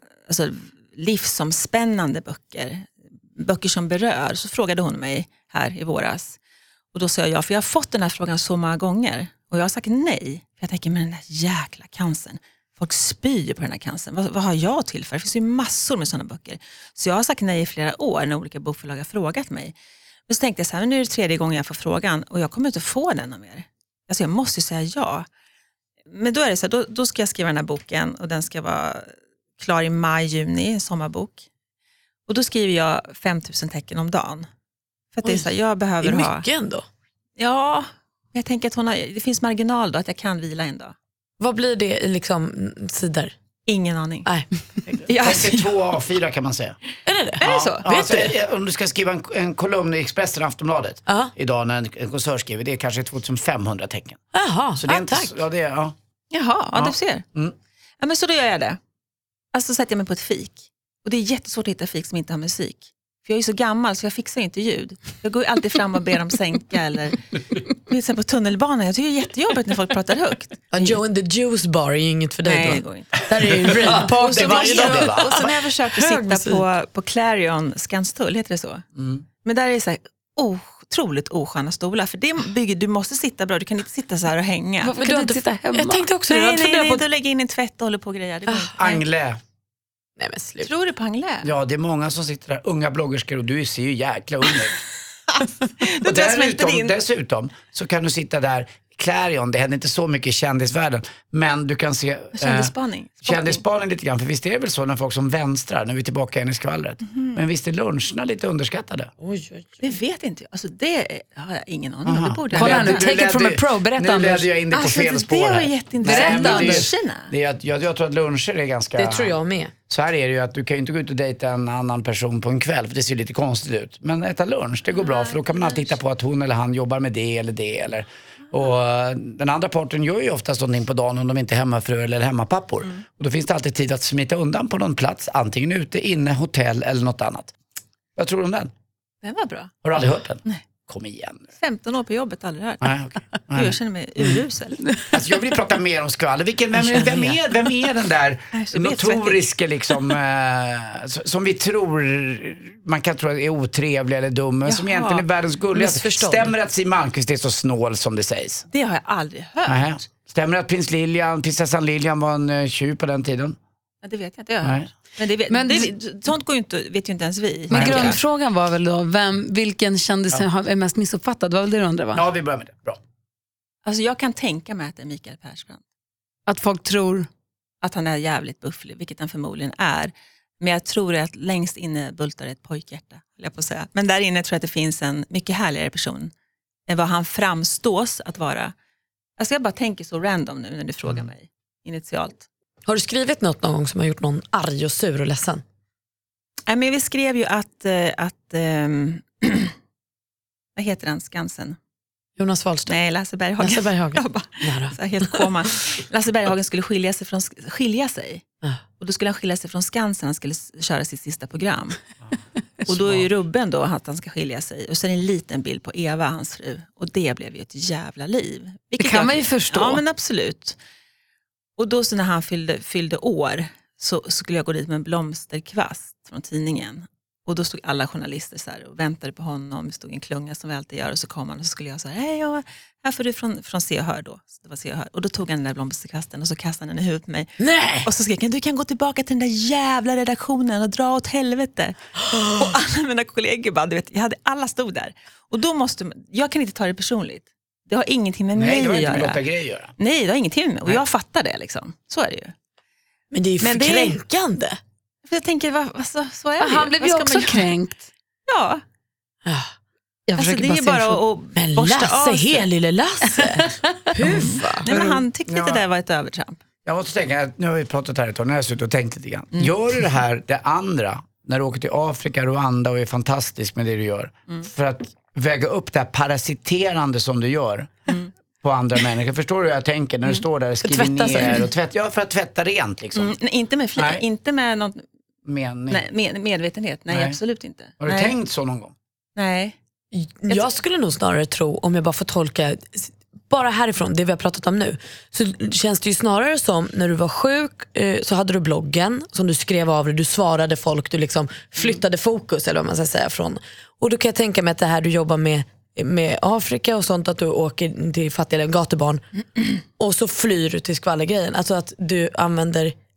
livsomspännande böcker. Böcker som berör. Så frågade hon mig här i våras. Och då sa jag ja, för jag har fått den här frågan så många gånger. Och jag har sagt nej. För jag tänker, men den där jäkla cancern. Folk spyr på den här cancern. Vad har jag till för? Det finns ju massor med sådana böcker. Så jag har sagt nej i flera år när olika bokförlag har frågat mig. Och så tänkte jag så här, nu är det 3:e gången jag får frågan och jag kommer inte få den mer. Alltså jag måste ju säga ja. Men då är det så här, då ska jag skriva den här boken och den ska vara klar i maj-juni, en sommarbok. Och då skriver jag 5000 tecken om dagen. För att det är så här, jag behöver det är ha... mycket ändå. Ja, jag tänker att det finns marginal då, att jag kan vila en dag. Vad blir det i liksom sidor? Ingen aning. Nej. Det är 2 A4 kan man säga. Är det? Är det så? Vet du? Om du ska skriva en kolumn i Expressen, Aftonbladet idag när en konsert skriver, det är kanske 2500 tecken. Jaha, så det är inte, tack. ja, det är, ja. Jaha, ja, du ser. Ja, men så då gör jag det. Alltså sätter jag mig på ett fik. Och det är jättesvårt att hitta fik som inte har musik. För jag är så gammal så jag fixar inte ljud. Jag går alltid fram och ber dem sänka eller till exempel på tunnelbanan. Jag tycker det är jättejobbigt när folk pratar högt. Joe and the Juice Bar är ju inget för dig. Nej, då. Det går inte. Där är ju rave-party varje dag. Och så när jag försöker sitta på Clarion Skanstull, heter det så? Men där är det så här otroligt osköna stolar. För det bygger, du måste sitta bra, du kan inte sitta så här och hänga. Varför kan du inte sitta hemma? Jag tänkte också nej, du lägger in en tvätt och håller på och grejer. Anglais. Nej, men slut. Tror du på Anglais? Ja, det är många som sitter där, unga bloggerskor, och du ser ju jäkla ung ut. Och dessutom så kan du sitta där, Clarion, det händer inte så mycket i kändisvärlden, men du kan se kändisspaning lite grann, för visst är det väl så när folk som vänstrar, när vi är tillbaka igen i skvallret, men visst är luncherna lite underskattade? Oj. Det vet inte jag, alltså det har jag ingen aning om. Det borde kolla nu, take it from a pro, berätta Anders. Nu ledde jag in det på fel spår här. Det var jätteintressant. Jag tror att luncher är ganska... Det tror jag med. Så här är det ju, att du kan ju inte gå ut och dejta en annan person på en kväll, för det ser lite konstigt ut. Men äta lunch, det går bra, för då kan man alltid titta på att hon eller han jobbar med det eller det. Eller. Och den andra parten gör ju oftast någonting på dagen om de inte är hemmafru eller hemmapappor. Och då finns det alltid tid att smita undan på någon plats, antingen ute, inne, hotell eller något annat. Vad tror du om den? Den var bra. Har du aldrig hört den? Nej. Kom igen. 15 år på jobbet, aldrig hört. Nej, okay. Jag känner mig urusel. Alltså jag vill prata mer om skvaller. Vem är den där notoriska liksom, som vi tror, man kan tro är otrevlig eller dum, men som egentligen är världens gulligaste. Stämmer att Siw Malmkvist är så snål som det sägs? Det har jag aldrig hört. Nej. Stämmer att prinsessan Lilian var en tjuv på den tiden? Ja, det vet jag inte. Jag har hört. Men sånt går ju inte, vet ju inte ens vi. Men grundfrågan var väl då, vilken kändis är mest missuppfattad? Var väl det du undrar, va? Ja, vi börjar med det. Bra. Alltså jag kan tänka mig att det är Mikael Persbrandt. Att folk tror att han är jävligt bufflig, vilket han förmodligen är. Men jag tror att längst inne bultar ett pojkhjärta, jag på säga. Men där inne tror jag att det finns en mycket härligare person än vad han framstås att vara. Alltså jag bara tänker så random nu när du frågar mig initialt. Har du skrivit något någon gång som har gjort någon arg och sur och ledsen? Nej, men vi skrev ju att vad heter den, Skansen? Jonas Wahlström. Nej, Lasse Berghagen. Jag bara, så helt koma. Lasse Berghagen skulle skilja sig. Och då skulle han skilja sig från Skansen. Han skulle köra sitt sista program. Och då är ju rubben då att han ska skilja sig. Och sen en liten bild på Eva, hans fru. Och det blev ju ett jävla liv. Det kan man ju förstå. Ja, men absolut. Och då så när han fyllde år så skulle jag gå dit med en blomsterkvast från tidningen. Och då stod alla journalister så här och väntade på honom. Det stod en klunga som vi alltid gör. Och så kom han och så skulle jag så här, hej, här får du från Se och Hör då. Så det var Se och Hör. Och då tog han den där blomsterkvasten och så kastade han den i huvudet på mig. Nej! Och så skrek han, du kan gå tillbaka till den där jävla redaktionen och dra åt helvete. Och alla mina kollegor bara, du vet, alla stod där. Och då jag kan inte ta det personligt. Det har ingenting med mig att göra. Nej, det har inte med Lotta Grej att göra. Nej, det har ingenting med mig. Och jag fattar det liksom. Så är det ju. Men det är ju kränkande. För jag tänker, så är det. Han blev ju också kränkt. Ja. Jag alltså, det är bara att men Lasse, lille Lasse. Nej, men han tyckte att det där var ett övertramp. Jag måste tänka, nu har vi pratat här ett tag, när jag har suttit och tänkt lite grann. Gör du det här, det andra, när du åker till Afrika, Rwanda och är fantastisk med det du gör, för att väga upp det här parasiterande som du gör på andra människor. Förstår du hur jag tänker när du står där och skriver ner och tvätta, för att tvätta rent liksom. Inte med inte med något medvetenhet. Nej, Nej, absolut inte. Har du tänkt så någon gång? Nej. Jag skulle nog snarare tro, om jag bara får tolka bara härifrån, det vi har pratat om nu, så känns det ju snarare som när du var sjuk så hade du bloggen som du skrev av dig, du svarade folk, du liksom flyttade fokus eller vad man ska säga från. Och då kan jag tänka mig att det här du jobbar med Afrika och sånt, att du åker till fattiga gatubarn och så flyr du till skvallergrejen, alltså att du använder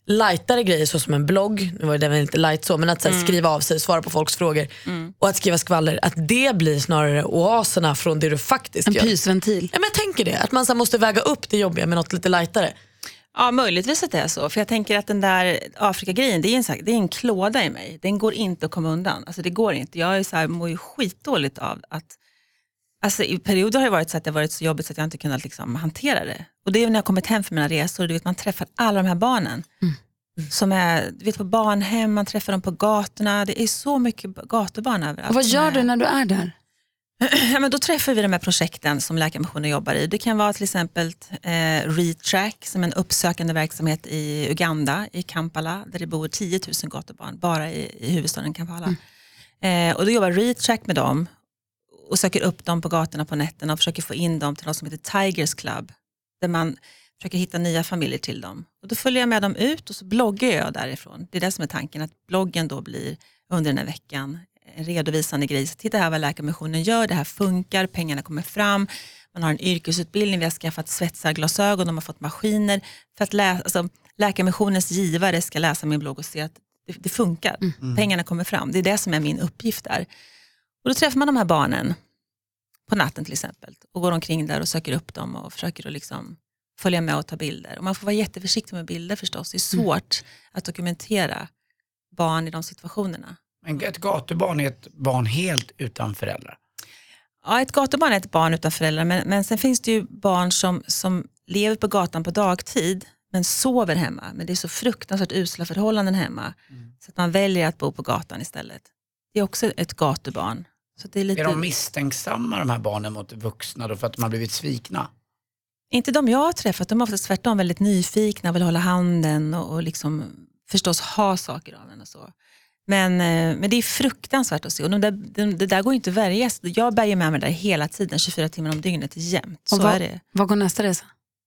lightare grejer så som en blogg, nu var det väl inte light så, men att så här, skriva av sig, svara på folks frågor och att skriva skvaller, att det blir snarare oaserna från det du faktiskt gör. En pysventil. Ja, men jag tänker det, att man så här, måste väga upp det jobbiga med något lite lightare. Ja, möjligtvis att det är så. För jag tänker att den där Afrika-grejen, det är en klåda i mig. Den går inte att komma undan. Alltså det går inte. Jag är så här, mår ju skitdåligt av att... Alltså i perioder har det varit så att det har varit så jobbigt så att jag inte kunnat liksom hantera det. Och det är när jag kommit hem för mina resor, du vet, man träffar alla de här barnen. Som är, du vet, på barnhem, man träffar dem på gatorna. Det är så mycket gatubarn överallt. Och vad gör du när du är där? Ja, men då träffar vi de här projekten som Läkarmissionen jobbar i. Det kan vara till exempel Retrack, som är en uppsökande verksamhet i Uganda, i Kampala, där det bor 10 000 gatubarn, bara i huvudstaden Kampala. Och då jobbar Retrack med dem och söker upp dem på gatorna på nätterna och försöker få in dem till något som heter Tigers Club, där man försöker hitta nya familjer till dem. Och då följer jag med dem ut och så bloggar jag därifrån. Det är det som är tanken, att bloggen då blir under den här veckan en redovisande grej. Så titta här vad Läkarmissionen gör, det här funkar, pengarna kommer fram. Man har en yrkesutbildning, vi har skaffat svetsarglasögon, de har fått maskiner. För att alltså, Läkarmissionens givare ska läsa min blogg och se att det funkar. Pengarna kommer fram, det är det som är min uppgift där. Och då träffar man de här barnen på natten till exempel och går omkring där och söker upp dem och försöker att liksom följa med och ta bilder. Och man får vara jätteförsiktig med bilder förstås. Det är svårt att dokumentera barn i de situationerna. Men ett gatubarn är ett barn helt utan föräldrar? Ja, ett gatubarn är ett barn utan föräldrar. Men sen finns det ju barn som lever på gatan på dagtid men sover hemma. Men det är så fruktansvärt usla förhållanden hemma. Så att man väljer att bo på gatan istället. Det är också ett gatubarn. Så det är lite... Är de misstänksamma, de här barnen, mot vuxna då, för att de har blivit svikna? Inte de jag har träffat. De är ofta tvärtom väldigt nyfikna, vill hålla handen och liksom förstås ha saker av en och så. Men det är fruktansvärt att se. Och det där går inte att värja. Jag bär ju med mig där hela tiden, 24 timmar om dygnet jämt. Så är det. Vad går nästa resa?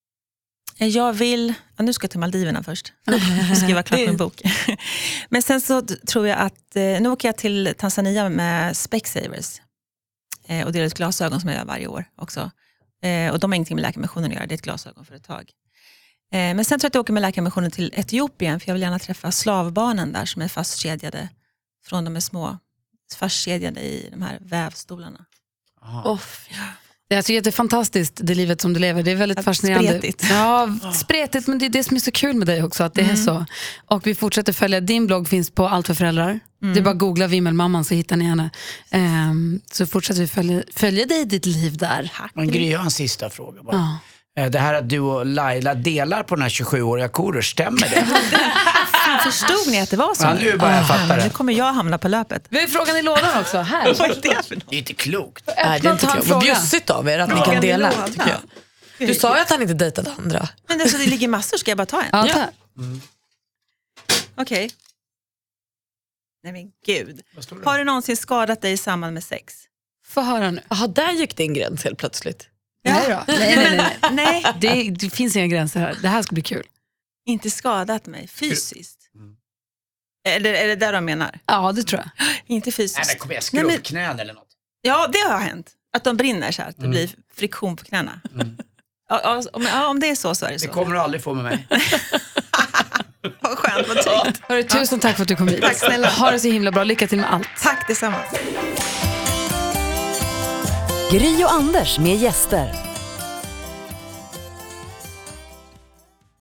Jag vill... nu ska jag till Maldiverna först. Skriva klart min bok. Men sen så tror jag att... Nu åker jag till Tanzania med Specsavers. Och det är ett glasögon som jag gör varje år också. Och de har ingenting med Läkarmissionen att göra. Det är ett glasögonföretag. Men sen tror jag att jag åker med Läkarmissionen till Etiopien. För jag vill gärna träffa slavbarnen där som är fastkedjade. Från de är små. Fastkedjade i de här vävstolarna. Jag tycker att det är fantastiskt, det livet som du lever. Det är väldigt fascinerande. Spretigt. Ja, spretigt, men det är det som är så kul med dig också, att det är så. Och vi fortsätter följa, din blogg finns på Allt för föräldrar. Det är bara att googla Vimmelmamman så hittar ni henne. Så fortsätter vi följa dig i ditt liv där. Men Gry, jag har en sista fråga bara. Det här att du och Laila delar på den här 27-åriga Korosh, stämmer det? Förstod ni att det var så? Ja, nu börjar jag fatta det. Nu kommer jag hamna på löpet. Vi har frågan i lådan också, här. Vad är det för något? Det är inte klokt. Nej, det är inte klokt. Vad bjussigt av er att ni kan dela, tycker jag. Du sa ju att han inte dejtade andra. Men det ligger massor, ska jag bara ta en? Ja. Okej. Nej men gud. Har du någonsin skadat dig i samband med sex? Få höra nu. Jaha, där gick din gräns helt plötsligt. Nej då. Nej. Det finns inga gränser här. Det här ska bli kul. Inte skadat mig fysiskt. Är det där de menar? Ja, det tror jag. Inte fysiskt. Nej, men kommer jag skrubbknän eller något? Ja, det har hänt. Att de brinner så här, att det blir friktion på knäna. Om det är så är det så. Det kommer du aldrig få med mig. Vad skönt, vad tryggt. Hörru, tusen tack för att du kom hit. Tack snälla. Ha det så himla bra. Lycka till med allt. Tack detsamma. Gry och Anders med gäster.